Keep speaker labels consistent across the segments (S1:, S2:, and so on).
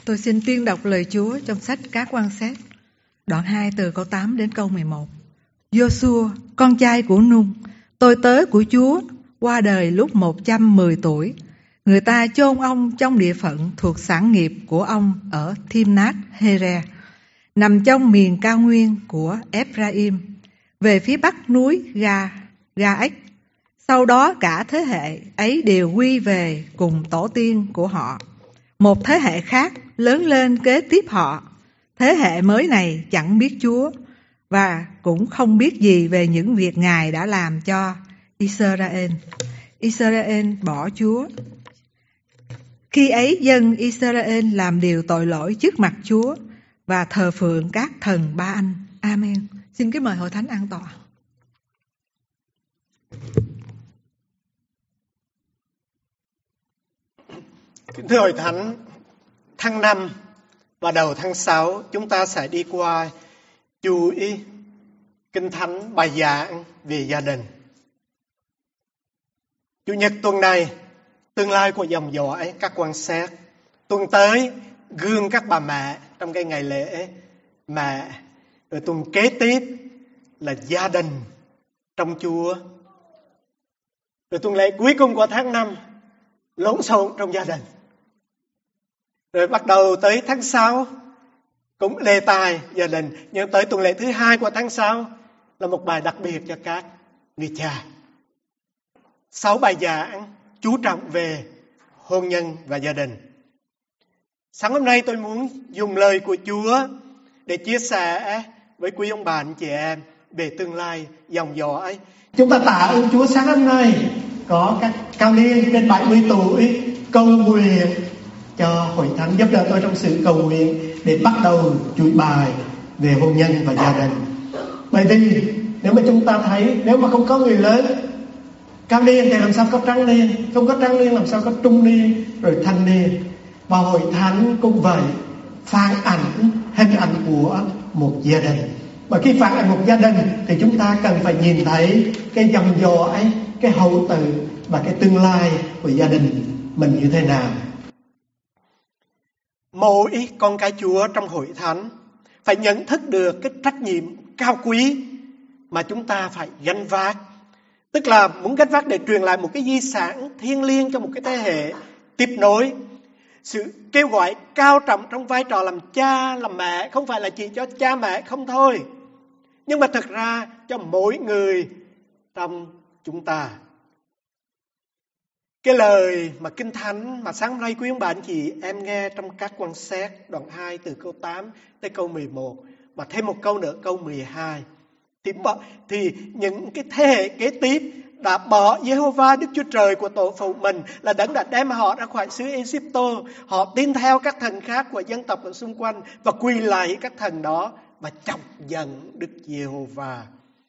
S1: Tôi xin tuyên đọc lời Chúa trong sách Các Quan Xét, đoạn 2 từ câu 8 đến câu 11. Giô-xua, con trai của Nun, tôi tớ của Chúa, qua đời lúc 110 tuổi. Người ta chôn ông trong địa phận thuộc sản nghiệp của ông ở Timnat-Hera, nằm trong miền cao nguyên của Ephraim, về phía bắc núi Ga-ách. Sau đó cả thế hệ ấy đều quy về cùng tổ tiên của họ. Một thế hệ khác lớn lên kế tiếp họ. Thế hệ mới này chẳng biết Chúa và cũng không biết gì về những việc Ngài đã làm cho Israel. Israel bỏ Chúa. Khi ấy dân Israel làm điều tội lỗi trước mặt Chúa và thờ phượng các thần Ba-anh. Amen. Xin kính mời hội thánh an tọa.
S2: Kính thưa hội thánh, tháng 5 và đầu tháng 6 chúng ta sẽ đi qua chú ý Kinh Thánh bài giảng về gia đình. Chủ nhật tuần này, tương lai của dòng dõi Các Quan Xét. Tuần tới, gương các bà mẹ trong cái ngày lễ mẹ. Rồi tuần kế tiếp là gia đình trong Chúa. Rồi tuần lễ cuối cùng của tháng 5, lộn xộn trong gia đình. Rồi bắt đầu tới tháng 6 cũng đề tài gia đình. Nhưng tới tuần lễ thứ 2 của tháng 6 là một bài đặc biệt cho các người cha. 6 bài giảng chú trọng về hôn nhân và gia đình. Sáng hôm nay tôi muốn dùng lời của Chúa để chia sẻ với quý ông bà anh chị em về tương lai dòng dõi. Chúng ta tạ ơn Chúa sáng hôm nay có các cao niên trên 70 tuổi cầu nguyện cho hội thánh, giúp đỡ tôi trong sự cầu nguyện để bắt đầu chuỗi bài về hôn nhân và gia đình. Bởi vì nếu mà chúng ta thấy, nếu mà không có người lớn cao niên thì làm sao có tráng niên, không có tráng niên làm sao có trung niên rồi thanh niên. Và hội thánh cũng vậy, phản ảnh hình ảnh của một gia đình. Và khi phản ảnh một gia đình thì chúng ta cần phải nhìn thấy cái dòng dõi, cái hậu tự và cái tương lai của gia đình mình như thế nào. Mỗi con cái Chúa trong hội thánh phải nhận thức được cái trách nhiệm cao quý mà chúng ta phải gánh vác. Tức là muốn gánh vác để truyền lại một cái di sản thiêng liêng cho một cái thế hệ tiếp nối. Sự kêu gọi cao trọng trong vai trò làm cha, làm mẹ không phải là chỉ cho cha mẹ không thôi, nhưng mà thực ra cho mỗi người trong chúng ta. Cái lời mà Kinh Thánh mà sáng nay quý ông bà anh chị em nghe trong Các Quan Xét đoạn 2 từ câu 8 tới câu 11 và thêm một câu nữa câu 12 thì những cái thế hệ kế tiếp đã bỏ Giê-hô-va Đức Chúa Trời của tổ phụ mình là đấng đã đem họ ra khỏi xứ Ê-díp-tô. Họ tin theo các thần khác của dân tộc ở xung quanh và quỳ lạy các thần đó và chọc giận Đức Giê-hô-va.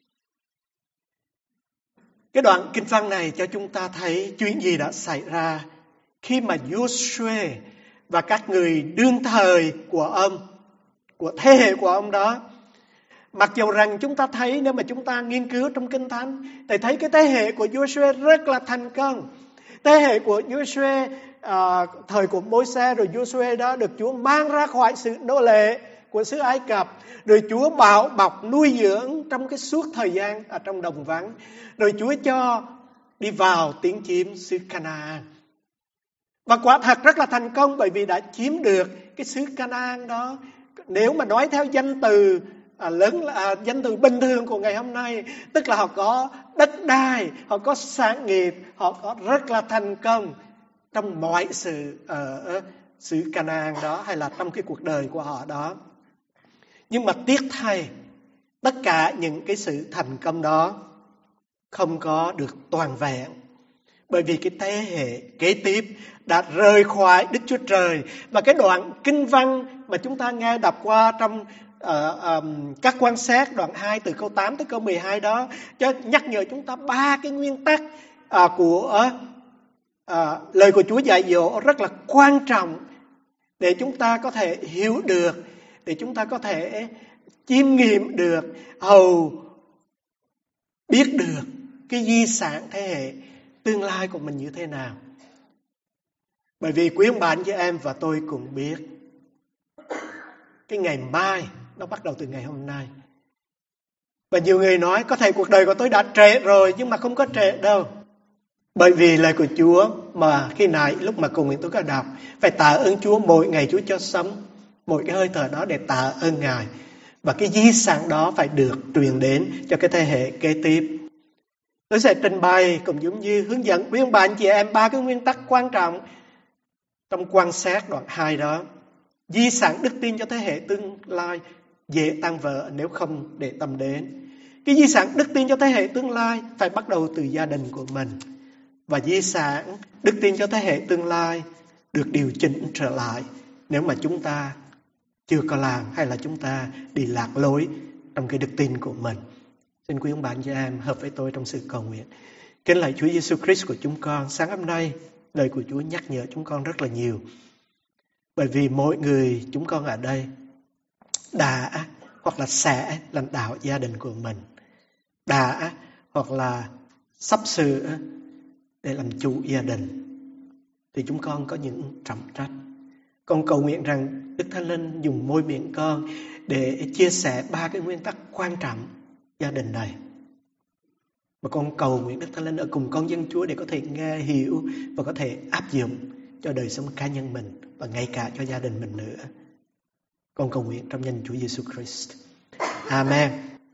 S2: Cái đoạn kinh văn này cho chúng ta thấy chuyện gì đã xảy ra khi mà Giô-suê và các người đương thời của ông, của thế hệ của ông đó. Mặc dù rằng chúng ta thấy nếu mà chúng ta nghiên cứu trong Kinh Thánh thì thấy cái thế hệ của Giô-suê rất là thành công. Thế hệ của Giô-suê thời của Môi-se rồi Giô-suê đó được Chúa mang ra khỏi sự nô lệ của xứ Ai Cập, rồi Chúa bảo bọc nuôi dưỡng trong cái suốt thời gian ở trong đồng vắng, rồi Chúa cho đi vào tiến chiếm xứ Ca-na-an. Và quả thật rất là thành công bởi vì đã chiếm được cái xứ Ca-na-an đó. Nếu mà nói theo danh từ danh từ bình thường của ngày hôm nay, tức là họ có đất đai, họ có sản nghiệp, họ có rất là thành công trong mọi sự ở xứ Ca-na-an đó hay là trong cái cuộc đời của họ đó. Nhưng mà tiếc thay, tất cả những cái sự thành công đó không có được toàn vẹn. Bởi vì cái thế hệ kế tiếp đã rời khỏi Đức Chúa Trời. Và cái đoạn kinh văn mà chúng ta nghe đọc qua trong Các Quan Xét đoạn 2 từ câu 8 tới câu 12 đó cho nhắc nhở chúng ta 3 cái nguyên tắc của lời của Chúa dạy dỗ rất là quan trọng để chúng ta có thể hiểu được, để chúng ta có thể chiêm nghiệm được, biết được cái di sản thế hệ tương lai của mình như thế nào. Bởi vì quý ông bà anh chị em và tôi cũng biết cái ngày mai nó bắt đầu từ ngày hôm nay. Và nhiều người nói có thể cuộc đời của tôi đã trễ rồi, nhưng mà không có trễ đâu. Bởi vì lời của Chúa mà khi nãy lúc mà cùng tôi có đọc, phải tạ ơn Chúa mỗi ngày Chúa cho sống, mỗi cái hơi thở đó để tạ ơn Ngài. Và cái di sản đó phải được truyền đến cho cái thế hệ kế tiếp. Tôi sẽ trình bày cũng giống như hướng dẫn quý ông bà anh chị em 3 cái nguyên tắc quan trọng trong quan sát đoạn 2 đó. Di sản đức tin cho thế hệ tương lai dễ tan vỡ nếu không để tâm đến. Cái di sản đức tin cho thế hệ tương lai phải bắt đầu từ gia đình của mình. Và di sản đức tin cho thế hệ tương lai được điều chỉnh trở lại nếu mà chúng ta chưa có làm hay là chúng ta đi lạc lối trong cái đức tin của mình. Xin quý ông bà anh chị em hợp với tôi trong sự cầu nguyện. Kính lạy Chúa Giêsu Christ của chúng con, sáng hôm nay lời của Chúa nhắc nhở chúng con rất là nhiều. Bởi vì mỗi người chúng con ở đây đã hoặc là sẽ lãnh đạo gia đình của mình, đã hoặc là sắp sửa để làm chủ gia đình, thì chúng con có những trọng trách. Con cầu nguyện rằng Đức Thánh Linh dùng môi miệng con để chia sẻ 3 cái nguyên tắc quan trọng gia đình này. Và con cầu nguyện Đức Thánh Linh ở cùng con dân Chúa để có thể nghe hiểu và có thể áp dụng cho đời sống cá nhân mình và ngay cả cho gia đình mình nữa. Con cầu nguyện trong danh Chúa Giêsu Christ. Amen.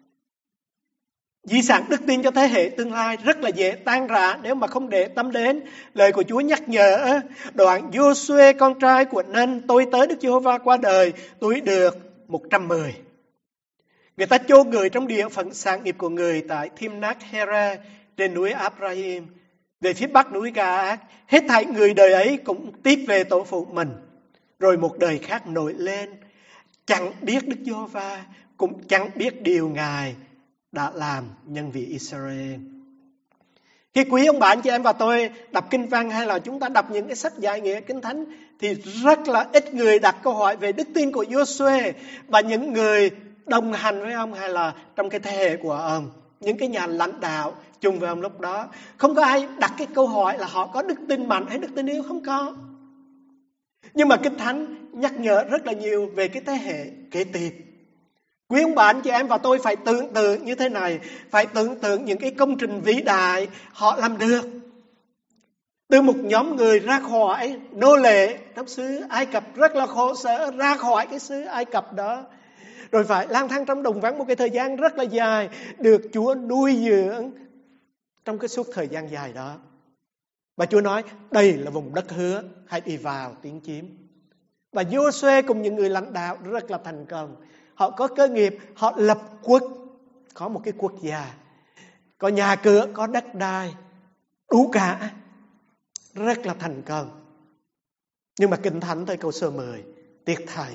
S2: Di sản đức tin cho thế hệ tương lai rất là dễ tan rã nếu mà không để tâm đến. Lời của Chúa nhắc nhở đoạn Giô-suê con trai của Nun, tôi tớ Đức Giê-hô-va qua đời, tuổi được 110. Người ta chôn người trong địa phận sản nghiệp của người tại Timnath-hera trên núi Abraham, về phía bắc núi Ga-ác. Hết thảy người đời ấy cũng tiếp về tổ phụ mình. Rồi một đời khác nổi lên, chẳng biết Đức Giê-hô-va, cũng chẳng biết điều Ngài đã làm nhân vị Israel. Khi quý ông bà anh chị em và tôi đọc kinh văn hay là chúng ta đọc những cái sách giải nghĩa kinh thánh thì rất là ít người đặt câu hỏi về đức tin của Giô-suê và những người đồng hành với ông hay là trong cái thế hệ của ông, những cái nhà lãnh đạo chung với ông lúc đó. Không có ai đặt cái câu hỏi là họ có đức tin mạnh hay đức tin yếu, không có. Nhưng mà kinh thánh nhắc nhở rất là nhiều về cái thế hệ kế tiếp. Quý ông bà anh chị em và tôi phải tưởng tượng như thế này, phải tưởng tượng những cái công trình vĩ đại họ làm được. Từ một nhóm người ra khỏi nô lệ trong xứ Ai Cập rất là khổ sở, ra khỏi cái xứ Ai Cập đó, rồi phải lang thang trong đồng vắng một cái thời gian rất là dài, được Chúa nuôi dưỡng trong cái suốt thời gian dài đó. Và Chúa nói đây là vùng đất hứa, hãy đi vào tiến chiếm. Và Giô-suê cùng những người lãnh đạo rất là thành công. Họ có cơ nghiệp, họ lập quốc, có một cái quốc gia, có nhà cửa, có đất đai, đủ cả, rất là thành công. Nhưng mà Kinh Thánh tới câu số 10, tiếc thay,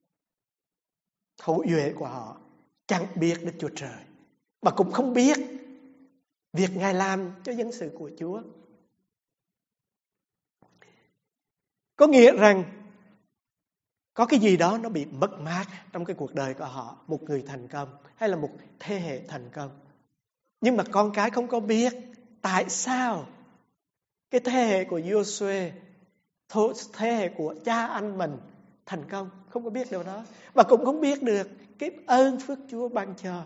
S2: hậu duệ của họ chẳng biết Đức Chúa Trời, mà cũng không biết việc Ngài làm cho dân sự của Chúa. Có nghĩa rằng có cái gì đó nó bị mất mát trong cái cuộc đời của họ, một người thành công hay là một thế hệ thành công. Nhưng mà con cái không có biết tại sao cái thế hệ của Giô-suê, thế hệ của cha anh mình thành công, không có biết điều đó. Và cũng không biết được cái ơn phước Chúa ban cho.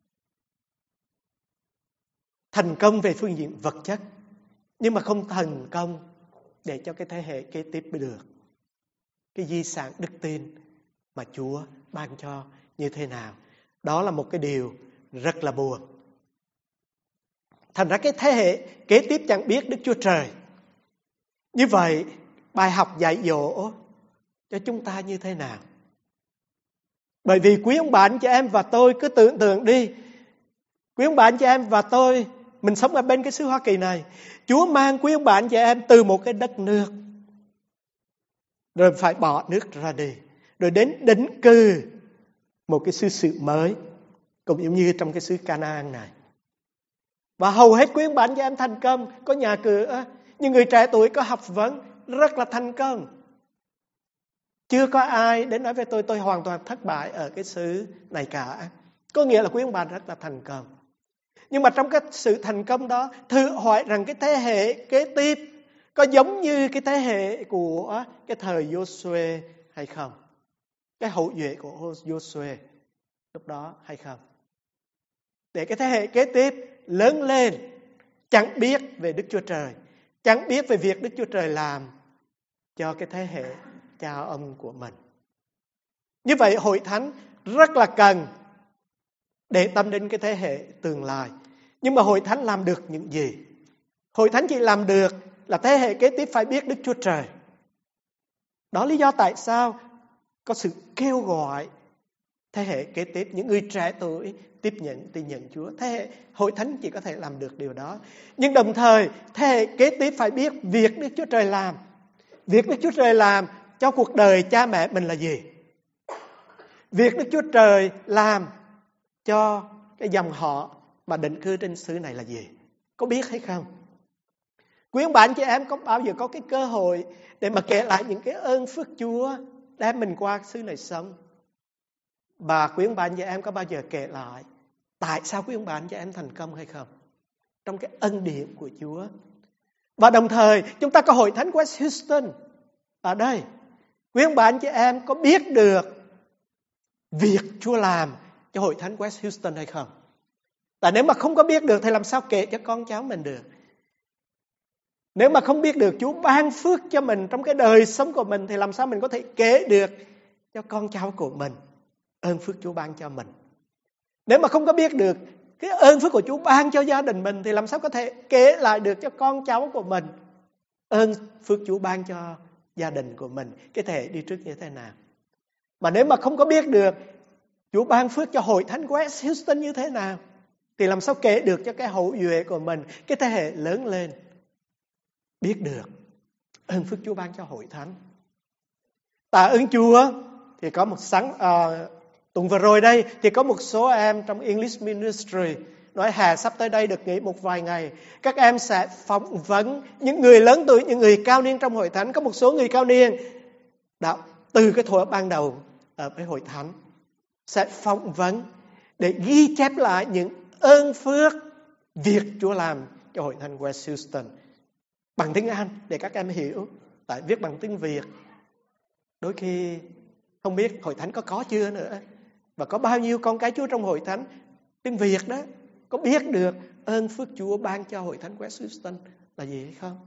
S2: Thành công về phương diện vật chất, nhưng mà không thành công để cho cái thế hệ kế tiếp được cái di sản đức tin mà Chúa ban cho như thế nào. Đó là một cái điều rất là buồn. Thành ra cái thế hệ kế tiếp chẳng biết Đức Chúa Trời. Như vậy, bài học dạy dỗ cho chúng ta như thế nào? Bởi vì quý ông bà anh chị em và tôi cứ tưởng tượng đi. Quý ông bà anh chị em và tôi, mình sống ở bên cái xứ Hoa Kỳ này. Chúa mang quý ông bà anh chị em từ một cái đất nước, rồi phải bỏ nước ra đi, rồi đến định cư một cái xứ sự mới, cũng giống như trong cái xứ Canaan này. Và hầu hết quý ông bà anh chị em thành công, có nhà cửa, nhưng người trẻ tuổi có học vấn rất là thành công. Chưa có ai đến nói với tôi hoàn toàn thất bại ở cái xứ này cả. Có nghĩa là quý ông bà rất là thành công. Nhưng mà trong cái sự thành công đó, thử hỏi rằng cái thế hệ kế tiếp có giống như cái thế hệ của cái thời Giô-suê hay không? cái hậu duệ của Giô-suê lúc đó hay không? Để cái thế hệ kế tiếp lớn lên chẳng biết về Đức Chúa Trời, chẳng biết về việc Đức Chúa Trời làm cho cái thế hệ cha ông của mình. Như vậy hội thánh rất là cần để tâm đến cái thế hệ tương lai. Nhưng mà hội thánh làm được những gì? Hội thánh chỉ làm được là thế hệ kế tiếp phải biết Đức Chúa Trời. Đó lý do tại sao có sự kêu gọi thế hệ kế tiếp, những người trẻ tuổi tiếp nhận tin nhận Chúa. Thế hệ hội thánh chỉ có thể làm được điều đó. Nhưng đồng thời thế hệ kế tiếp phải biết việc Đức Chúa Trời làm. Việc Đức Chúa Trời làm cho cuộc đời cha mẹ mình là gì? Việc Đức Chúa Trời làm cho cái dòng họ mà định cư trên xứ này là gì? Có biết hay không? Quý ông bà anh chị em có bao giờ có cái cơ hội để mà kể lại những cái ơn phước Chúa đem mình qua xứ này sống? Và quý ông bà anh chị em có bao giờ kể lại tại sao quý ông bà anh chị em thành công hay không? Trong cái ân điển của Chúa. Và đồng thời chúng ta có hội thánh West Houston ở đây. Quý ông bà anh chị em có biết được việc Chúa làm cho hội thánh West Houston hay không? Tại nếu mà không có biết được thì làm sao kể cho con cháu mình được? Nếu mà không biết được Chúa ban phước cho mình trong cái đời sống của mình thì làm sao mình có thể kể được cho con cháu của mình ơn phước Chúa ban cho mình? Nếu mà không có biết được cái ơn phước của Chúa ban cho gia đình mình thì làm sao có thể kể lại được cho con cháu của mình ơn phước Chúa ban cho gia đình của mình, cái thế hệ đi trước như thế nào? Mà nếu mà không có biết được Chúa ban phước cho hội thánh West Houston như thế nào thì làm sao kể được cho cái hậu duệ của mình, cái thế hệ lớn lên biết được ơn phước Chúa ban cho hội thánh. Tạ ơn Chúa thì có một tuần vừa rồi đây thì có một số em trong English Ministry nói hè sắp tới đây được nghỉ một vài ngày. Các em sẽ phỏng vấn những người lớn tuổi, những người cao niên trong hội thánh. Có một số người cao niên đã từ cái thuở ban đầu ở với hội thánh sẽ phỏng vấn để ghi chép lại những ơn phước việc Chúa làm cho hội thánh West Houston bằng tiếng Anh để các em hiểu. Tại viết bằng tiếng Việt đôi khi không biết hội thánh có chưa nữa, và có bao nhiêu con cái Chúa trong hội thánh tiếng Việt đó có biết được ơn phước Chúa ban cho hội thánh West Houston là gì hay không?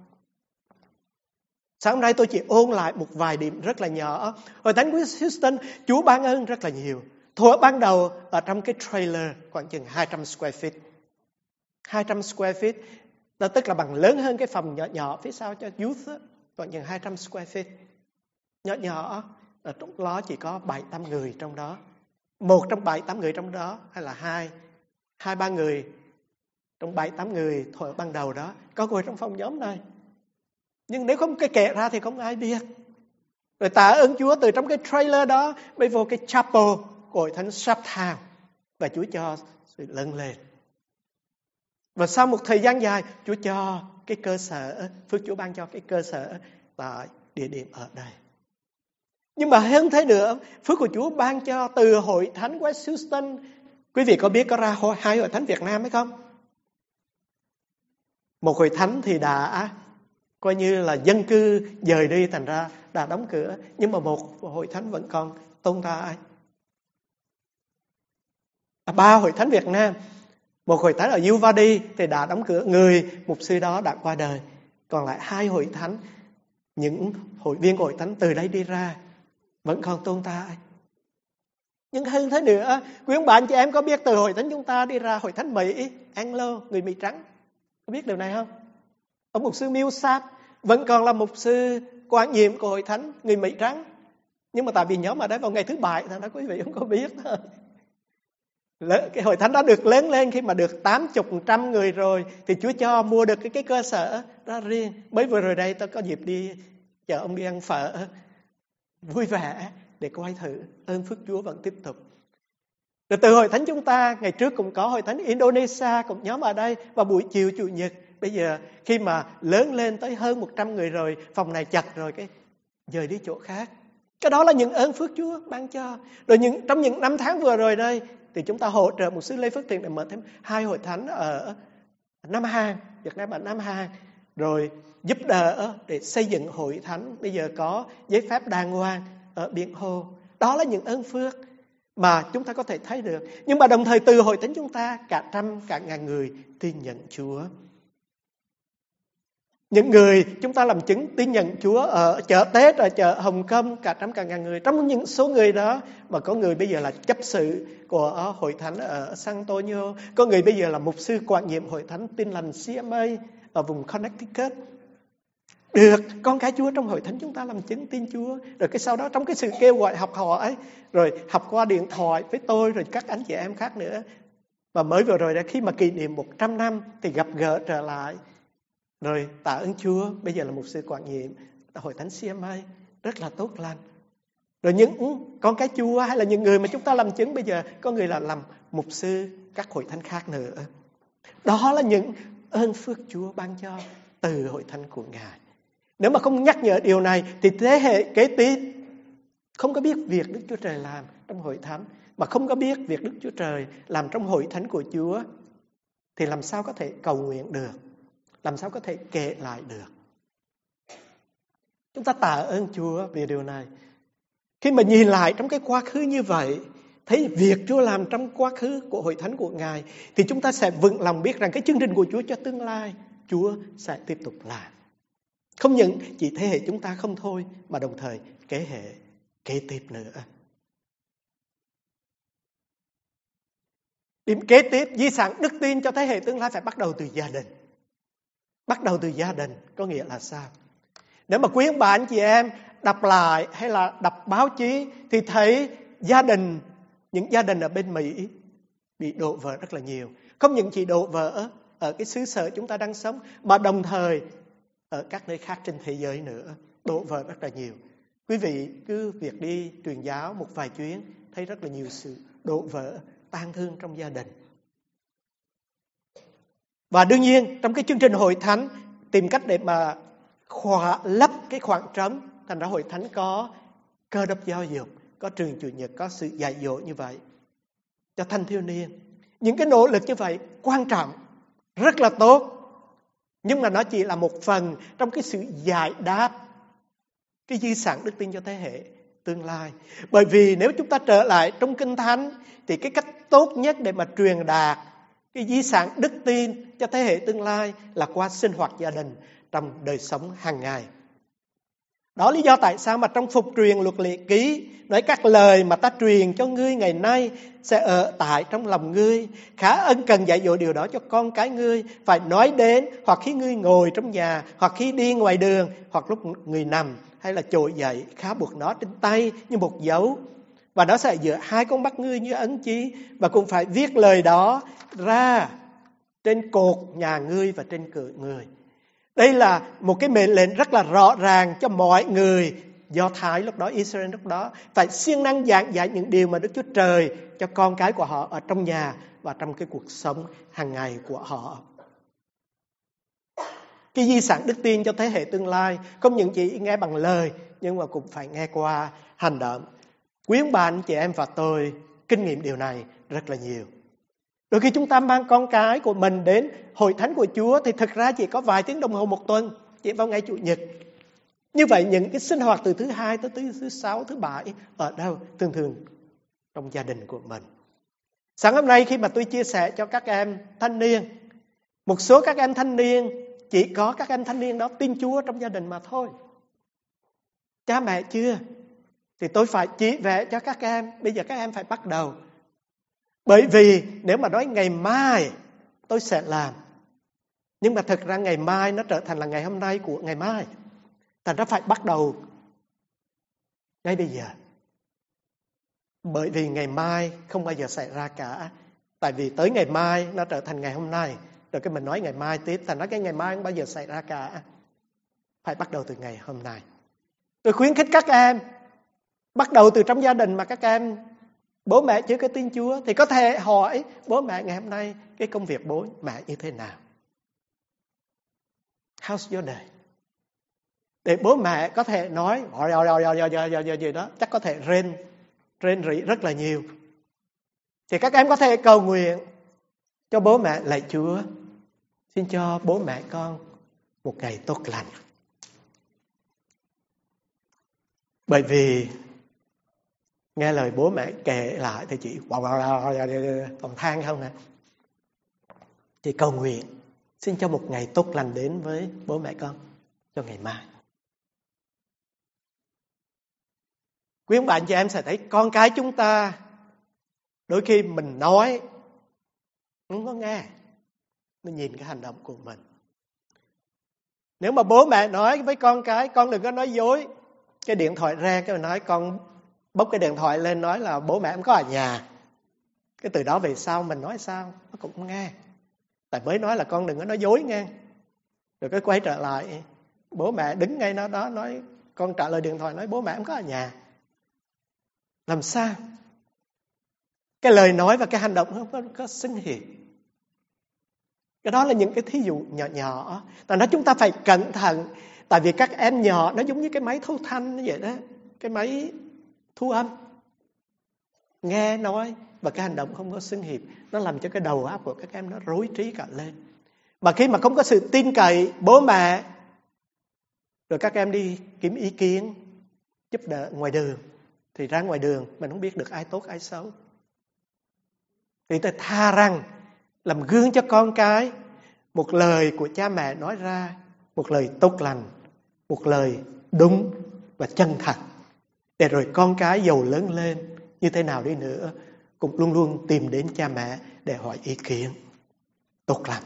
S2: Sáng hôm nay tôi chỉ ôn lại một vài điểm rất là nhỏ. Hội thánh West Houston Chúa ban ơn rất là nhiều. Thuở ban đầu ở trong cái trailer khoảng chừng 200 square feet. 200 square feet đó tức là bằng lớn hơn cái phòng nhỏ nhỏ phía sau cho youth đó, khoảng chừng 200 square feet. Nhỏ nhỏ ở trong đó chỉ có 7-8 người trong đó. Một trong 7-8 người trong đó hay là 2-3 người trong 7-8 người thuở ban đầu đó có ngồi trong phòng nhóm này. Nhưng nếu không cái kể ra thì không ai biết. Rồi tạ ơn Chúa từ trong cái trailer đó mới vô cái chapel của hội thánh Shoptown và Chúa cho sự lớn lên. Và sau một thời gian dài Chúa cho cái cơ sở, phước Chúa ban cho cái cơ sở tại địa điểm ở đây. Nhưng mà hơn thế nữa, phước của Chúa ban cho từ hội thánh West Houston. Quý vị có biết có ra hai hội thánh Việt Nam hay không? Một hội thánh thì đã coi như là dân cư dời đi thành ra đã đóng cửa, nhưng mà một hội thánh vẫn còn tồn tại. 3 hội thánh Việt Nam. Một hội thánh ở Uvalde thì đã đóng cửa, người mục sư đó đã qua đời. Còn lại 2 hội thánh, những hội viên của hội thánh từ đây đi ra vẫn còn tồn tại. Nhưng hơn thế nữa, quý ông bà anh chị em có biết từ hội thánh chúng ta đi ra hội thánh Mỹ, Anglo, người Mỹ trắng, có biết điều này không? Ông mục sư Millsap vẫn còn là mục sư quản nhiệm của hội thánh người Mỹ trắng. Nhưng mà tại vì nhóm ở đấy vào ngày thứ Bảy thì đó quý vị không có biết thôi. Cái hội thánh đó được lớn lên khi mà được 80-100 người rồi thì Chúa cho mua được cái cơ sở đó riêng. Mới vừa rồi đây tôi có dịp đi chợ ông đi ăn phở vui vẻ để coi thử ơn phước Chúa vẫn tiếp tục. Rồi từ hội thánh chúng ta ngày trước cũng có hội thánh Indonesia cũng nhóm ở đây vào buổi chiều chủ nhật. Bây giờ khi mà lớn lên tới hơn 100 người rồi, phòng này chật rồi cái dời đi chỗ khác. Cái đó là những ơn phước Chúa ban cho. Rồi trong những năm tháng vừa rồi đây thì chúng ta hỗ trợ một sư Lê Phước Thiện để mở thêm 2 hội thánh ở Nam Hàn, Việt Nam ở Nam Hàn, rồi giúp đỡ để xây dựng hội thánh. Bây giờ có giấy phép đàng hoàng ở Biển Hồ Đó là những ơn phước mà chúng ta có thể thấy được. Nhưng mà đồng thời từ hội thánh chúng ta, cả trăm, cả ngàn người tin nhận Chúa. Những người chúng ta làm chứng tin nhận Chúa ở chợ Tết, ở chợ Hồng Kông, cả trăm cả ngàn người. Trong những số người đó mà có người bây giờ là chấp sự của hội thánh ở San Antonio, có người bây giờ là mục sư quản nhiệm hội thánh Tin Lành CMA ở vùng Connecticut. Được con cái Chúa trong hội thánh chúng ta làm chứng tin Chúa. Rồi cái sau đó trong cái sự kêu gọi học hỏi, rồi học qua điện thoại với tôi, rồi các anh chị em khác nữa. Và mới vừa rồi khi mà kỷ niệm 100 năm thì gặp gỡ trở lại. Rồi tạ ơn Chúa, bây giờ là mục sư quản nhiệm hội thánh CMA, rất là tốt lành. Rồi những con cái Chúa hay là những người mà chúng ta làm chứng bây giờ, có người là làm mục sư các hội thánh khác nữa. Đó là những ơn phước Chúa ban cho từ hội thánh của Ngài. Nếu mà không nhắc nhở điều này thì thế hệ kế tiếp không có biết việc Đức Chúa Trời làm trong hội thánh, mà không có biết việc Đức Chúa Trời làm trong hội thánh của Chúa, thì làm sao có thể cầu nguyện được, làm sao có thể kể lại được. Chúng ta tạ ơn Chúa vì điều này. Khi mà nhìn lại trong cái quá khứ như vậy, thấy việc Chúa làm trong quá khứ của hội thánh của Ngài, thì chúng ta sẽ vững lòng biết rằng cái chương trình của Chúa cho tương lai, Chúa sẽ tiếp tục làm. Không những chỉ thế hệ chúng ta không thôi, mà đồng thời thế hệ kế tiếp nữa. Điểm kế tiếp, di sản đức tin cho thế hệ tương lai phải bắt đầu từ gia đình. Bắt đầu từ gia đình có nghĩa là sao? Nếu mà quý ông bà anh chị em đọc lại hay là đọc báo chí thì thấy gia đình, những gia đình ở bên Mỹ bị đổ vỡ rất là nhiều. Không những chỉ đổ vỡ ở cái xứ sở chúng ta đang sống, mà đồng thời ở các nơi khác trên thế giới nữa, đổ vỡ rất là nhiều. Quý vị cứ việc đi truyền giáo một vài chuyến, thấy rất là nhiều sự đổ vỡ, tan thương trong gia đình. Và đương nhiên trong cái chương trình hội thánh tìm cách để mà khỏa lấp cái khoảng trống, thành ra hội thánh có cơ đốc giáo dục, có trường chủ nhật, có sự dạy dỗ như vậy cho thanh thiếu niên. Những cái nỗ lực như vậy quan trọng, rất là tốt, nhưng mà nó chỉ là một phần trong cái sự giải đáp cái di sản đức tin cho thế hệ tương lai. Bởi vì nếu chúng ta trở lại trong Kinh Thánh thì cái cách tốt nhất để mà truyền đạt cái di sản đức tin cho thế hệ tương lai là qua sinh hoạt gia đình trong đời sống hàng ngày. Đó lý do tại sao mà trong phục truyền luật lệ ký nói các lời mà ta truyền cho ngươi ngày nay sẽ ở tại trong lòng ngươi. Khá ân cần dạy dỗ điều đó cho con cái ngươi, phải nói đến hoặc khi ngươi ngồi trong nhà, hoặc khi đi ngoài đường, hoặc lúc người nằm hay là trỗi dậy, khá buộc nó trên tay như một dấu. Và nó sẽ giữa hai con mắt ngươi như ấn chí, và cũng phải viết lời đó ra trên cột nhà ngươi và trên cửa người. Đây là một cái mệnh lệnh rất là rõ ràng cho mọi người Do Thái lúc đó, Israel lúc đó phải siêng năng giảng dạy những điều mà Đức Chúa Trời cho con cái của họ ở trong nhà và trong cái cuộc sống hàng ngày của họ. Cái di sản đức tin cho thế hệ tương lai không những chỉ nghe bằng lời, nhưng mà cũng phải nghe qua hành động. Quý ông bà anh chị em và tôi kinh nghiệm điều này rất là nhiều. Đôi khi chúng ta mang con cái của mình đến hội thánh của Chúa thì thực ra chỉ có vài tiếng đồng hồ một tuần, chỉ vào ngày Chủ nhật. Như vậy những cái sinh hoạt từ thứ Hai tới thứ Sáu, thứ Bảy ở đâu? Thường thường trong gia đình của mình. Sáng hôm nay khi mà tôi chia sẻ cho các em thanh niên, một số các em thanh niên, chỉ có các em thanh niên đó tin Chúa trong gia đình mà thôi. Cha mẹ chưa? Thì tôi phải chỉ vẽ cho các em, bây giờ các em phải bắt đầu. Bởi vì nếu mà nói ngày mai tôi sẽ làm, nhưng mà thực ra ngày mai nó trở thành là ngày hôm nay của ngày mai. Thành ra phải bắt đầu ngay bây giờ. Bởi vì ngày mai không bao giờ xảy ra cả. Tại vì tới ngày mai nó trở thành ngày hôm nay. Rồi cái mình nói ngày mai tiếp, thành ra cái ngày mai không bao giờ xảy ra cả. Phải bắt đầu từ ngày hôm nay. Tôi khuyến khích các em bắt đầu từ trong gia đình mà các em bố mẹ chưa có tin Chúa thì có thể hỏi bố mẹ ngày hôm nay cái công việc bố mẹ như thế nào. How's your day? Để bố mẹ có thể nói gì đó, chắc có thể rên rỉ rất là nhiều. Thì các em có thể cầu nguyện cho bố mẹ, lạy Chúa, xin cho bố mẹ con một ngày tốt lành. Bởi vì Nghe lời bố mẹ kể lại thì chị còn than không nè. Chị cầu nguyện xin cho một ngày tốt lành đến với bố mẹ con cho ngày mai. Quý ông bạn chị em sẽ thấy con cái chúng ta đôi khi mình nói không có nghe, nó nhìn cái hành động của mình. Nếu mà bố mẹ nói với con cái con đừng có nói dối, cái điện thoại reng cái mình nói con bốc cái điện thoại lên nói là bố mẹ không có ở nhà, cái từ đó về sau mình nói sao nó cũng không nghe. Tại mới nói là con đừng có nói dối nghe, rồi cái quay trở lại bố mẹ đứng ngay đó nói con trả lời điện thoại nói bố mẹ không có ở nhà. Làm sao? Cái lời nói và cái hành động không có xứng hiệp. Cái đó là những cái thí dụ nhỏ nhỏ. Tại đó chúng ta phải cẩn thận. Tại vì các em nhỏ nó giống như cái máy thu thanh như vậy đó, cái máy thu âm. Nghe nói và cái hành động không có xứng hiệp, nó làm cho cái đầu óc của các em nó rối trí cả lên. Mà khi mà không có sự tin cậy bố mẹ, rồi các em đi kiếm ý kiến giúp đỡ ngoài đường, thì ra ngoài đường mình không biết được ai tốt ai xấu. Thì ta tha rằng làm gương cho con cái, một lời của cha mẹ nói ra, một lời tốt lành, một lời đúng và chân thật, để rồi con cái giàu lớn lên như thế nào đi nữa cũng luôn luôn tìm đến cha mẹ để hỏi ý kiến tốt lành.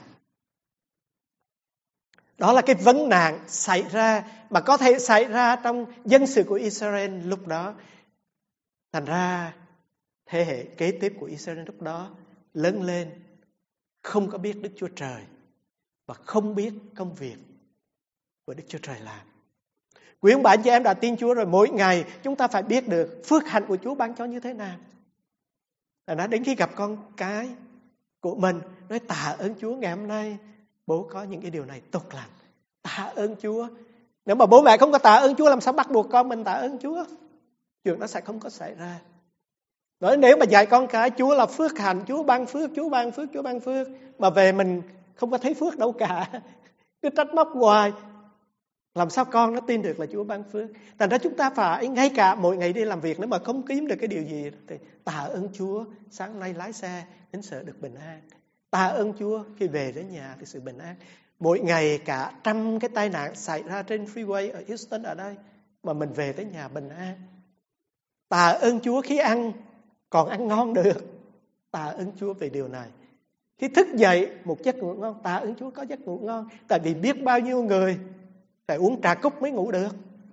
S2: Đó là cái vấn nạn xảy ra, mà có thể xảy ra trong dân sự của Israel lúc đó. Thành ra thế hệ kế tiếp của Israel lúc đó lớn lên không có biết Đức Chúa Trời và không biết công việc của Đức Chúa Trời làm. Quý ông bà anh chị em đã tin Chúa rồi, mỗi ngày chúng ta phải biết được phước hạnh của Chúa ban cho như thế nào. Và nó đến khi gặp con cái của mình, nói tạ ơn Chúa ngày hôm nay bố có những cái điều này tốt lành. Tạ ơn Chúa. Nếu mà bố mẹ không có tạ ơn Chúa, làm sao bắt buộc con mình tạ ơn Chúa? Chuyện đó sẽ không có xảy ra. Nói nếu mà dạy con cái Chúa là phước hạnh, Chúa ban phước, Chúa ban phước, Chúa ban phước, mà về mình không có thấy phước đâu cả, cứ trách móc hoài, làm sao con nó tin được là Chúa ban phước? Thành ra chúng ta phải ngay cả mỗi ngày đi làm việc, nếu mà không kiếm được cái điều gì thì tạ ơn Chúa, sáng nay lái xe đến sở được bình an. Tạ ơn Chúa khi về đến nhà thì sự bình an. Mỗi ngày cả 100 cái tai nạn xảy ra trên freeway ở Houston ở đây, mà mình về tới nhà bình an. Tạ ơn Chúa khi ăn còn ăn ngon được. Tạ ơn Chúa về điều này. Khi thức dậy một giấc ngủ ngon, tạ ơn Chúa có giấc ngủ ngon. Tại vì biết bao nhiêu người phải uống trà cúc mới ngủ được,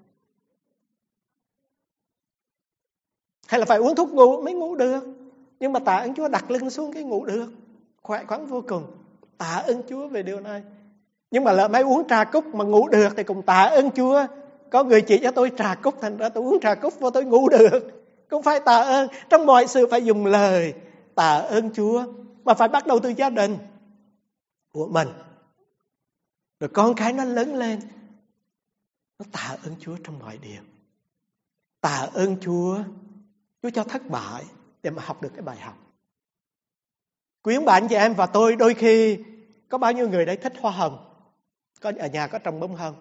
S2: hay là phải uống thuốc ngủ mới ngủ được. Nhưng mà tạ ơn Chúa đặt lưng xuống cái ngủ được, khỏe khoắn vô cùng. Tạ ơn Chúa về điều này. Nhưng mà lỡ may uống trà cúc mà ngủ được thì cũng tạ ơn Chúa. Có người chỉ cho tôi trà cúc, thành ra tôi uống trà cúc vô tôi ngủ được. Không phải tạ ơn. Trong mọi sự phải dùng lời tạ ơn Chúa. Mà phải bắt đầu từ gia đình của mình. Rồi con cái nó lớn lên, nó tạ ơn Chúa trong mọi điều. Tạ ơn Chúa, Chúa cho thất bại để mà học được cái bài học. Quý ông bà anh chị em và tôi đôi khi có bao nhiêu người đây thích hoa hồng, có ở nhà có trồng bông hồng.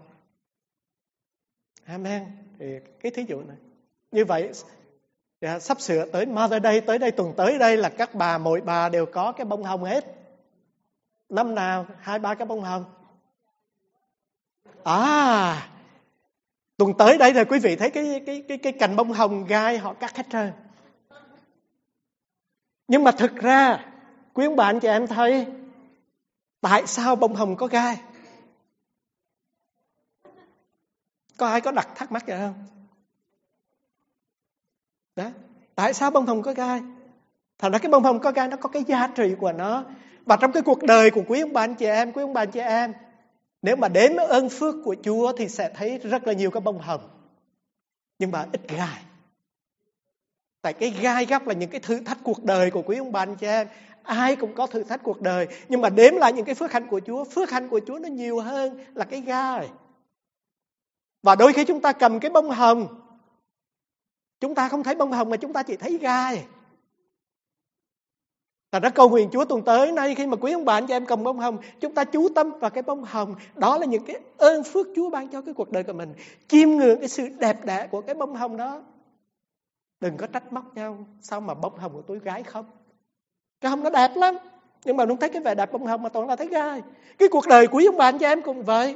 S2: Amen. Thì cái thí dụ này như vậy, sắp sửa tới Mother Day, tới đây tuần tới đây là các bà, mỗi bà đều có cái bông hồng hết. Năm nào 2-3 cái bông hồng. Tuần tới đây rồi quý vị thấy cái cành bông hồng gai họ cắt hết trơn. Nhưng mà thực ra quý ông bà anh chị em thấy tại sao bông hồng có gai? Có ai có đặt thắc mắc vậy không? Đó. Tại sao bông hồng có gai? Thật ra cái bông hồng có gai nó có cái giá trị của nó. Và trong cái cuộc đời của quý ông bà anh chị em, nếu mà đếm ơn phước của Chúa thì sẽ thấy rất là nhiều cái bông hồng, nhưng mà ít gai. Tại cái gai góc là những cái thử thách cuộc đời của quý ông bà anh chị em. Ai cũng có thử thách cuộc đời, nhưng mà đếm lại những cái phước hạnh của Chúa nó nhiều hơn là cái gai. Và đôi khi chúng ta cầm cái bông hồng, chúng ta không thấy bông hồng mà chúng ta chỉ thấy gai. Thành ra cầu nguyện Chúa tuần tới nay khi mà quý ông bà anh chị em cầm bông hồng, chúng ta chú tâm vào cái bông hồng. Đó là những cái ơn phước Chúa ban cho cái cuộc đời của mình. Chiêm ngưỡng cái sự đẹp đẽ của cái bông hồng đó. Đừng có trách móc nhau, sao mà bông hồng của tôi gái không? Cái hồng nó đẹp lắm, nhưng mà không thấy cái vẻ đẹp bông hồng mà toàn là thấy gai. Cái cuộc đời của ông bà anh chị em cũng vậy.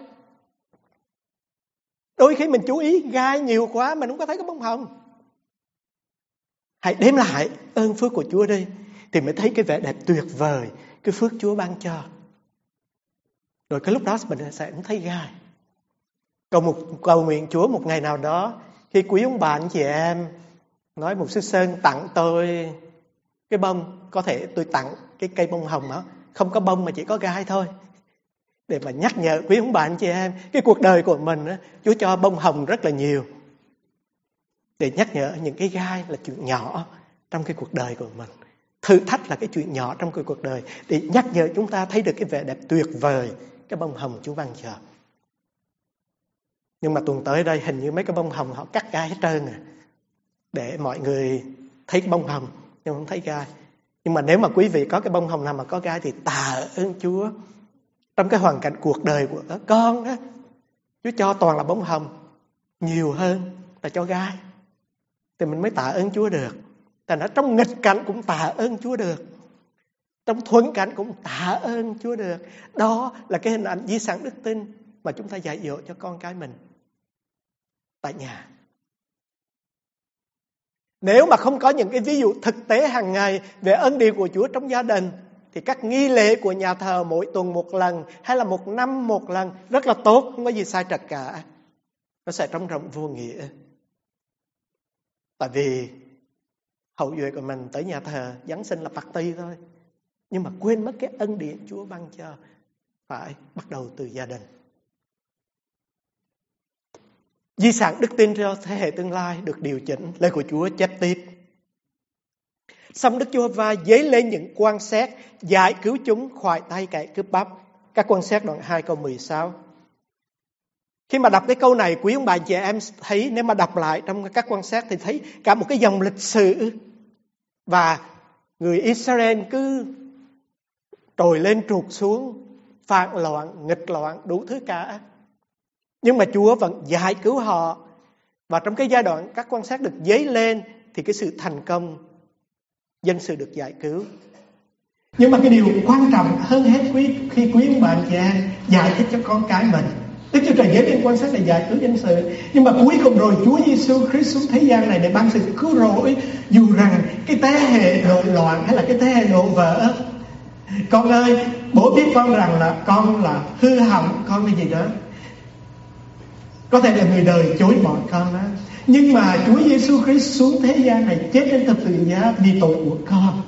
S2: Đôi khi mình chú ý gai nhiều quá, mình không có thấy cái bông hồng. Hãy đếm lại ơn phước của Chúa đi, thì mới thấy cái vẻ đẹp tuyệt vời cái phước Chúa ban cho. Rồi cái lúc đó mình sẽ không thấy gai. Cầu nguyện Chúa một ngày nào đó, khi quý ông bà anh chị em nói Mục sư Sơn tặng tôi cái bông, có thể tôi tặng cái cây bông hồng đó, không có bông mà chỉ có gai thôi, để mà nhắc nhở quý ông bà anh chị em, cái cuộc đời của mình đó, Chúa cho bông hồng rất là nhiều, để nhắc nhở những cái gai là chuyện nhỏ trong cái cuộc đời của mình. Thử thách là cái chuyện nhỏ trong cái cuộc đời, để nhắc nhở chúng ta thấy được cái vẻ đẹp tuyệt vời cái bông hồng Chúa ban cho. Nhưng mà tuần tới đây hình như mấy cái bông hồng họ cắt gai hết trơn để mọi người thấy cái bông hồng nhưng không thấy gai. Nhưng mà nếu mà quý vị có cái bông hồng nào mà có gai thì tạ ơn Chúa. Trong cái hoàn cảnh cuộc đời của con á, Chúa cho toàn là bông hồng nhiều hơn là cho gai, thì mình mới tạ ơn Chúa được. Tại nó trong nghịch cảnh cũng tạ ơn Chúa được, trong thuận cảnh cũng tạ ơn Chúa được. Đó là cái hình ảnh di sản đức tin mà chúng ta dạy dỗ cho con cái mình tại nhà. Nếu mà không có những cái ví dụ thực tế hàng ngày về ân điển của Chúa trong gia đình, thì các nghi lễ của nhà thờ mỗi tuần một lần hay là một năm một lần rất là tốt, không có gì sai trật cả. Nó sẽ trống rỗng vô nghĩa. Tại vì hậu duệ của mình tới nhà thờ Giáng sinh là party thôi, nhưng mà quên mất cái ân điển Chúa ban cho. Phải bắt đầu từ gia đình. Di sản đức tin cho thế hệ tương lai được điều chỉnh. Lời của Chúa chép tiếp: Xong Đức Chúa Va dấy lên những quan xét, giải cứu chúng khỏi tay kẻ cướp bóc. Các quan xét đoạn 2 câu 16. Khi mà đọc cái câu này, quý ông bà chị em thấy, nếu mà đọc lại trong các quan xét thì thấy cả một cái dòng lịch sử. Và người Israel cứ trồi lên trụt xuống, phản loạn, nghịch loạn, đủ thứ cả. Nhưng mà Chúa vẫn giải cứu họ. Và trong cái giai đoạn các quan sát được dấy lên thì cái sự thành công, dân sự được giải cứu. Nhưng mà cái điều quan trọng hơn hết khi quý ông bà chị em giải thích cho con cái mình, Đức Chúa Trời dấy lên quan sát để giải cứu dân sự, nhưng mà cuối cùng rồi Chúa Giêsu Christ xuống thế gian này để ban sự cứu rỗi. Dù rằng cái thế hệ nội loạn hay là cái thế hệ đổ vỡ, con ơi, bố biết con rằng là con là hư hỏng, con cái gì đó, có thể là người đời chối bỏ con đó, nhưng mà Chúa Giêsu Christ xuống thế gian này chết trên thập tự giá vì tội của con.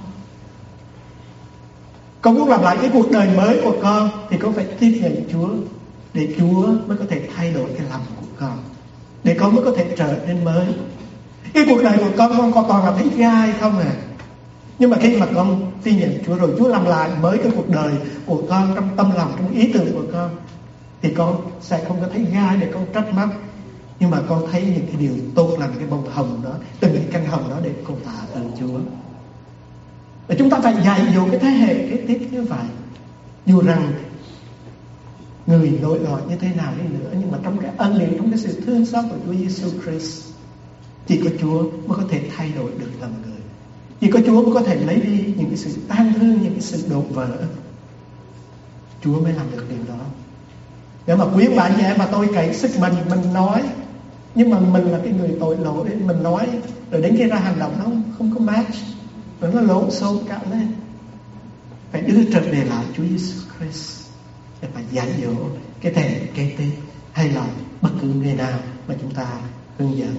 S2: Con muốn làm lại cái cuộc đời mới của con thì con phải tiếp nhận Chúa, để Chúa mới có thể thay đổi cái lòng của con, để con mới có thể trở nên mới. Cái cuộc đời của con toàn là thấy gai không à. Nhưng mà khi mà con tin nhận Chúa rồi, Chúa làm lại mới cái cuộc đời của con trong tâm lòng, trong ý tưởng của con, thì con sẽ không có thấy gai để con trách móc, nhưng mà con thấy những cái điều tốt lành, cái bông hồng đó, từng cái cánh hồng đó để con tạ ơn Chúa. Và chúng ta phải dạy dỗ cái thế hệ kế tiếp như vậy. Dù rằng người nội loạn như thế nào đi nữa, nhưng mà trong cái ân điển, trong cái sự thương xót của Chúa Giêsu Christ, chỉ có Chúa mới có thể thay đổi được lòng người. Chỉ có Chúa mới có thể lấy đi những cái sự tan thương, những cái sự đổ vỡ. Chúa mới làm được điều đó. Nếu mà quý bạn chị em mà tôi cậy sức mình nói, nhưng mà mình là cái người tội lỗi, mình nói rồi đến khi ra hành động nó không có match, rồi nó lộn xộn cả lên. Phải đưa trở về lại Chúa Giêsu Christ để mà dạy dỗ cái thế hệ kế tiếp, hay là bất cứ người nào mà chúng ta hướng dẫn.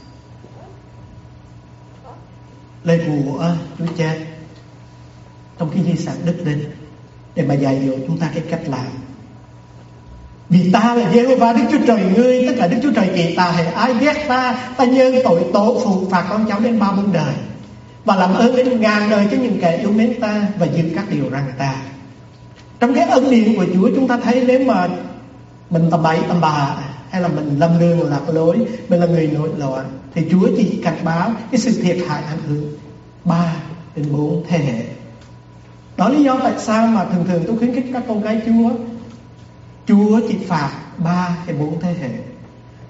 S2: Lời của Chúa Cha trong cái di sản đức tin để mà dạy dỗ chúng ta cái cách làm. Vì ta là Giê-hô-va Đức Chúa Trời ngươi, tức là Đức Chúa Trời kỳ ta, hễ ai ghét ta, ta nhân tội tổ phụ phạt con cháu đến 3-4 đời, và làm ơn đến ngàn đời cho những kẻ yêu mến ta và giữ các điều răn ta. Trong cái ân điển của Chúa, chúng ta thấy nếu mà mình tầm bậy tầm bạ, hay là mình lầm đường lạc lối, mình là người nội loạn, thì Chúa chỉ cảnh báo cái sự thiệt hại ảnh hưởng 3-4 thế hệ. Đó lý do tại sao mà thường tôi khuyến khích các con cái Chúa chỉ phạt 3-4 thế hệ.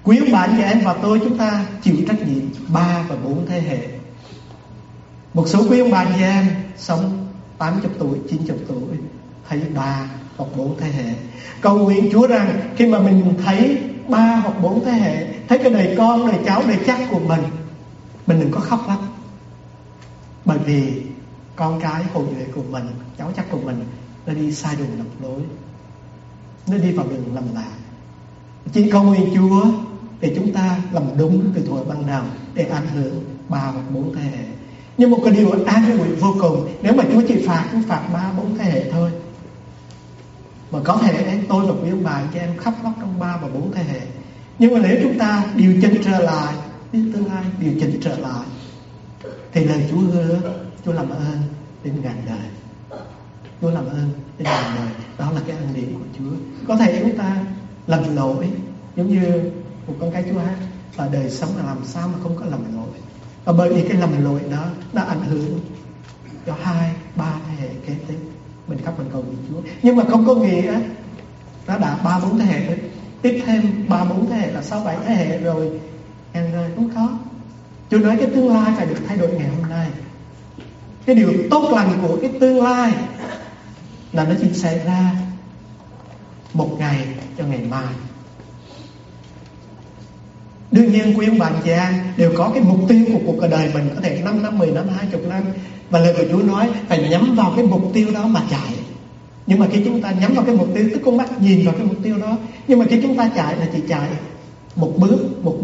S2: Quý ông bà chị em và tôi, chúng ta chịu trách nhiệm 3 và 4 thế hệ. Một số quý ông bà chị em sống 80 tuổi, 90 tuổi, thấy 3 hoặc 4 thế hệ. Cầu nguyện Chúa rằng khi mà mình thấy 3 hoặc 4 thế hệ, thấy cái đời con, đời cháu, đời chắc của mình đừng có khóc lắm. Bởi vì con cái hậu duệ của mình, cháu chắc của mình, nó đi sai đường lầm lối, nó đi vào đường lầm lạc. Chỉ cầu nguyện Chúa để chúng ta làm đúng từ thuở ban đầu, để ảnh hưởng 3 hoặc 4 thế hệ. Nhưng một cái điều an ủi vô cùng, nếu mà Chúa chỉ phạt 3, 4 thế hệ thôi, mà có thể tôi và quý ông bà cho em khóc lóc trong 3 và 4 thế hệ. Nhưng mà nếu chúng ta điều chỉnh trở lại, tương lai điều chỉnh trở lại, thì lời Chúa hứa, Chúa làm ơn đến ngàn đời. Chúa làm ơn đến ngàn đời. Đó là cái ân điển của Chúa. Có thể chúng ta lầm lỗi, giống như một con cái Chúa hát, và đời sống là làm sao mà không có lầm lỗi. Và bởi vì cái lầm lỗi đó đã ảnh hưởng cho 2, 3 thế hệ kế tiếp. Mình khóc mình cầu nguyện Chúa. Nhưng mà không có nghĩa nó đã 3, 4 thế hệ, tiếp thêm 3, 4 thế hệ là 6, 7 thế hệ rồi ngàn đời, không có. Chúa nói cái tương lai phải được thay đổi ngày hôm nay. Cái điều tốt lành của cái tương lai là nó chỉ xảy ra một ngày cho ngày mai. Đương nhiên quý ông bà chị em đều có cái mục tiêu của cuộc đời mình, có thể 5 năm, 10 năm, 20 năm. Và lời của Chúa nói phải nhắm vào cái mục tiêu đó mà chạy. Nhưng mà khi chúng ta nhắm vào cái mục tiêu, tức con mắt nhìn vào cái mục tiêu đó, nhưng mà khi chúng ta chạy là chỉ chạy một bước.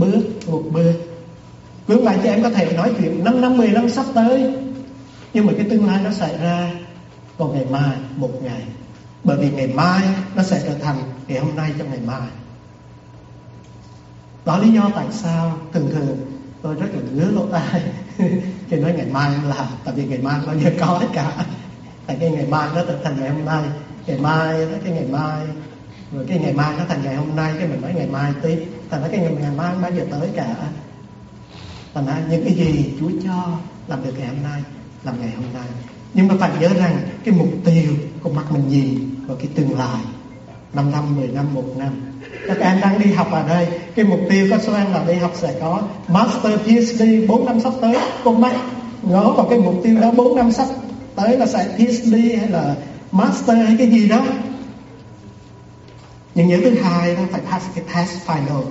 S2: Quý ông bà chị em có thể nói chuyện 5 năm, 10 năm sắp tới, nhưng mà cái tương lai nó xảy ra vào ngày mai, một ngày. Bởi vì ngày mai nó sẽ trở thành ngày hôm nay trong ngày mai. Đó lý do tại sao thường tôi rất là ngứa lỗ tai khi nói ngày mai là tại vì ngày mai bao giờ có hết cả. Tại cái ngày mai nó trở thành ngày hôm nay, ngày mai nó cái ngày mai, rồi cái ngày mai nó thành ngày hôm nay, cái mình nói ngày mai tiếp, thành nói cái ngày mai bao giờ tới cả. Thành ra những cái gì Chúa cho làm được ngày hôm nay, làm ngày hôm nay. Nhưng mà phải nhớ rằng cái mục tiêu con mắt mình nhìn vào cái tương lai 5 năm, 10 năm, 1 năm. Các em đang đi học ở đây, cái mục tiêu các số em là đi học sẽ có Master, PhD 4 năm sắp tới. Con mắt ngó vào cái mục tiêu đó 4 năm sắp tới là sẽ PhD hay là Master hay cái gì đó. Nhưng nhớ thứ hai đó phải pass cái test final.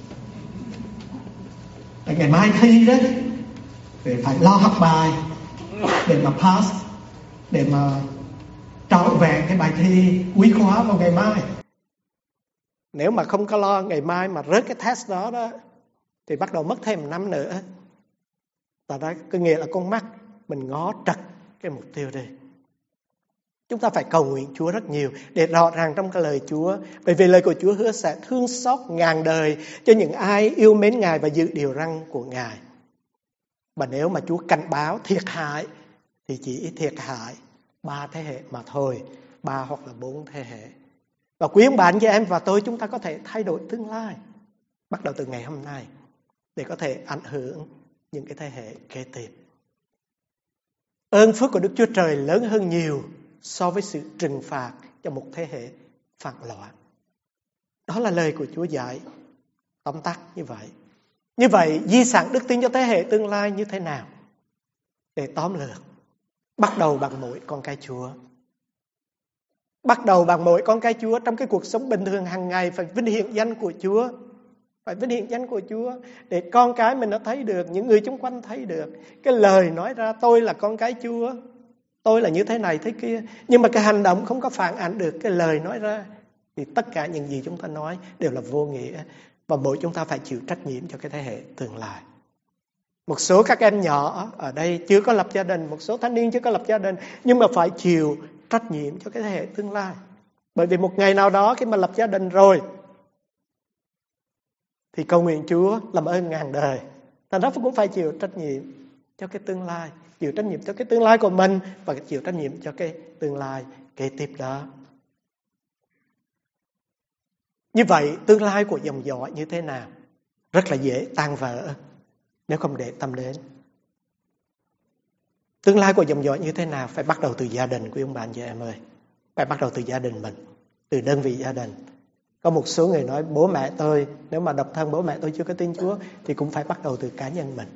S2: Tại ngày mai thi đó, để phải lo học bài để mà pass, để mà trọn vẹn cái bài thi quý khóa vào ngày mai. Nếu mà không có lo ngày mai mà rớt cái test đó thì bắt đầu mất thêm 1 năm nữa. Và đó có nghĩa là con mắt mình ngó trật cái mục tiêu đi. Chúng ta phải cầu nguyện Chúa rất nhiều để rõ ràng trong cái lời Chúa. Bởi vì lời của Chúa hứa sẽ thương xót ngàn đời cho những ai yêu mến Ngài và giữ điều răn của Ngài. Và nếu mà Chúa cảnh báo thiệt hại thì chỉ thiệt hại 3 thế hệ mà thôi, 3 hoặc là 4 thế hệ. Và quý ông bà anh chị em và tôi, chúng ta có thể thay đổi tương lai bắt đầu từ ngày hôm nay để có thể ảnh hưởng những cái thế hệ kế tiếp. Ơn phước của Đức Chúa Trời lớn hơn nhiều so với sự trừng phạt cho một thế hệ phản loạn. Đó là lời của Chúa dạy tóm tắt như vậy. Như vậy, di sản đức tin cho thế hệ tương lai như thế nào? Để tóm lược, bắt đầu bằng mỗi con cái Chúa. Bắt đầu bằng mỗi con cái Chúa trong cái cuộc sống bình thường hàng ngày phải vinh hiển danh của Chúa. Phải vinh hiển danh của Chúa để con cái mình nó thấy được, những người xung quanh thấy được. Cái lời nói ra tôi là con cái Chúa, tôi là như thế này thế kia. Nhưng mà cái hành động không có phản ánh được cái lời nói ra thì tất cả những gì chúng ta nói đều là vô nghĩa. Và mỗi chúng ta phải chịu trách nhiệm cho cái thế hệ tương lai. Một số các em nhỏ ở đây chưa có lập gia đình, một số thanh niên chưa có lập gia đình, nhưng mà phải chịu trách nhiệm cho cái thế hệ tương lai. Bởi vì một ngày nào đó khi mà lập gia đình rồi thì cầu nguyện Chúa làm ơn ngàn đời. Thành ra cũng phải chịu trách nhiệm cho cái tương lai, chịu trách nhiệm cho cái tương lai của mình và chịu trách nhiệm cho cái tương lai kế tiếp đó. Như vậy tương lai của dòng dõi như thế nào? Rất là dễ tan vỡ nếu không để tâm đến. Tương lai của dòng dõi như thế nào? Phải bắt đầu từ gia đình của ông bà anh chị em ơi. Phải bắt đầu từ gia đình mình, từ đơn vị gia đình. Có một số người nói bố mẹ tôi, nếu mà độc thân bố mẹ tôi chưa có tin Chúa thì cũng phải bắt đầu từ cá nhân mình.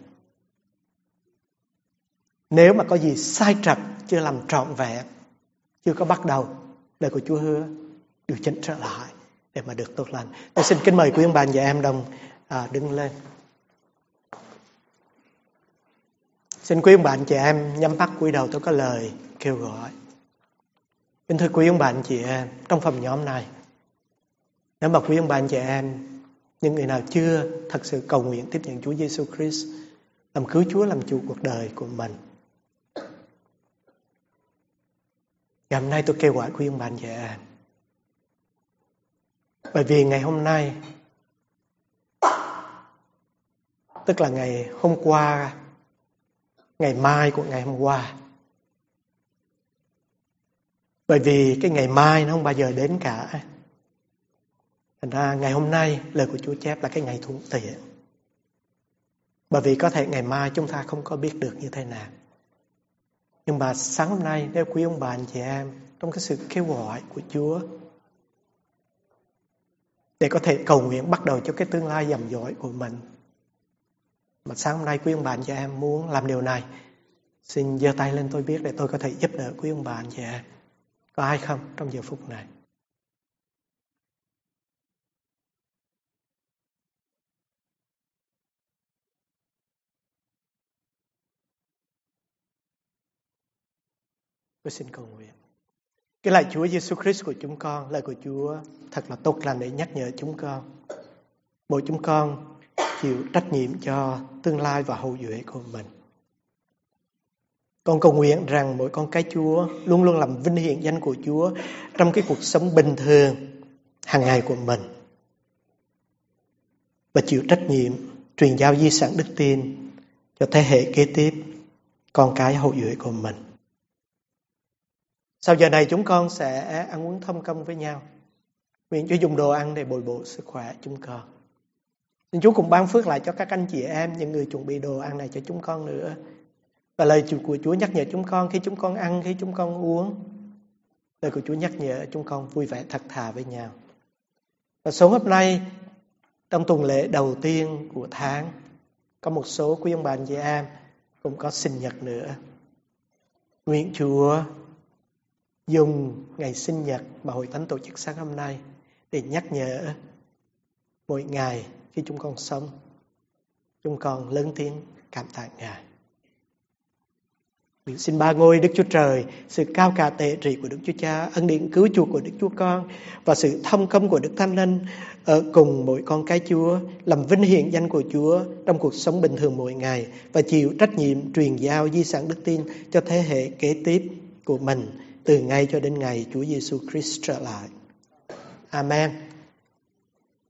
S2: Nếu mà có gì sai trật, chưa làm trọn vẹn, chưa có bắt đầu, lời của Chúa hứa điều chỉnh trở lại để mà được tốt lành. Tôi xin kính mời quý ông bà và em đồng đứng lên. Xin quý ông bà anh chị em nhắm mắt cúi đầu, tôi có lời kêu gọi. Kính thưa quý ông bà anh chị em, trong phòng nhóm này, nếu mà quý ông bà anh chị em, những người nào chưa thật sự cầu nguyện tiếp nhận Chúa Giêsu Christ làm cứu Chúa, làm chủ cuộc đời của mình, ngày hôm nay tôi kêu gọi quý ông bà anh chị em. Bởi vì ngày hôm nay, tức là ngày hôm qua, ngày mai của ngày hôm qua. Bởi vì cái ngày mai nó không bao giờ đến cả. Thành ra ngày hôm nay lời của Chúa chép là cái ngày thuận tiện. Bởi vì có thể ngày mai chúng ta không có biết được như thế nào. Nhưng mà sáng hôm nay nếu quý ông bà anh chị em trong cái sự kêu gọi của Chúa để có thể cầu nguyện bắt đầu cho cái tương lai dầm dõi của mình, mà sáng hôm nay quý ông bà anh chị em muốn làm điều này, xin giơ tay lên tôi biết để tôi có thể giúp đỡ quý ông bà anh chị em. Có ai không trong giờ phút này? Tôi xin cầu nguyện. Cái lạy Chúa Giêsu Christ của chúng con, lời của Chúa thật là tốt lành để nhắc nhở chúng con. Mỗi chúng con chịu trách nhiệm cho tương lai và hậu duệ của mình. Con cầu nguyện rằng mỗi con cái Chúa luôn luôn làm vinh hiển danh của Chúa trong cái cuộc sống bình thường hàng ngày của mình, và chịu trách nhiệm truyền giao di sản đức tin cho thế hệ kế tiếp, con cái hậu duệ của mình. Sau giờ này chúng con sẽ ăn uống thông công với nhau. Nguyện Chúa dùng đồ ăn để bồi bổ sức khỏe chúng con. Xin Chúa cùng ban phước lại cho các anh chị em, những người chuẩn bị đồ ăn này cho chúng con nữa. Và lời của Chúa nhắc nhở chúng con khi chúng con ăn, khi chúng con uống. Lời của Chúa nhắc nhở chúng con vui vẻ thật thà với nhau. Và số hôm nay, trong tuần lễ đầu tiên của tháng, có một số quý ông bà anh chị em cũng có sinh nhật nữa. Nguyện Chúa dùng ngày sinh nhật mà Hội Thánh tổ chức sáng hôm nay để nhắc nhở mỗi ngày khi chúng con sống, chúng con lớn tiếng cảm tạ Ngài. Nguyện xin ba ngôi Đức Chúa Trời, sự cao cả tể trị của Đức Chúa Cha, ân điển cứu chuộc của Đức Chúa Con và sự thông công của Đức Thánh Linh ở cùng mỗi con cái Chúa, làm vinh hiển danh của Chúa trong cuộc sống bình thường mỗi ngày và chịu trách nhiệm truyền giao di sản đức tin cho thế hệ kế tiếp của mình từ ngày cho đến ngày Chúa Giêsu Christ trở lại. Amen.